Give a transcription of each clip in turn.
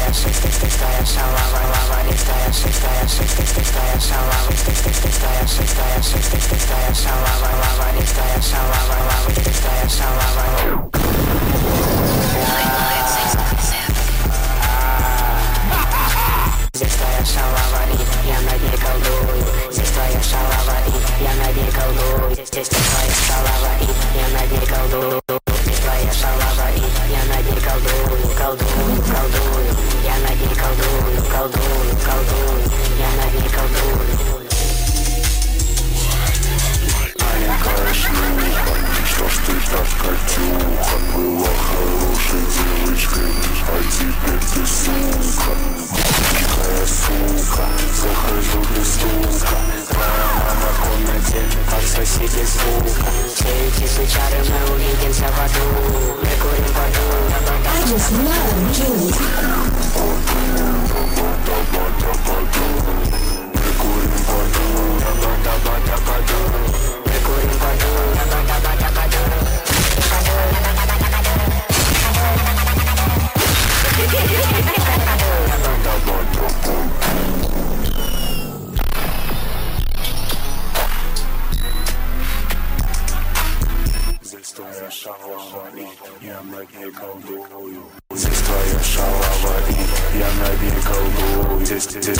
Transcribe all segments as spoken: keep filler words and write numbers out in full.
Я над ней колдую. Здесь твоя шалава, и я над ней колдую. Здесь, здесь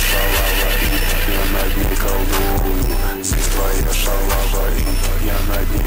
шалава, и я над ней колдую. Здесь твоя шалава, и я над ней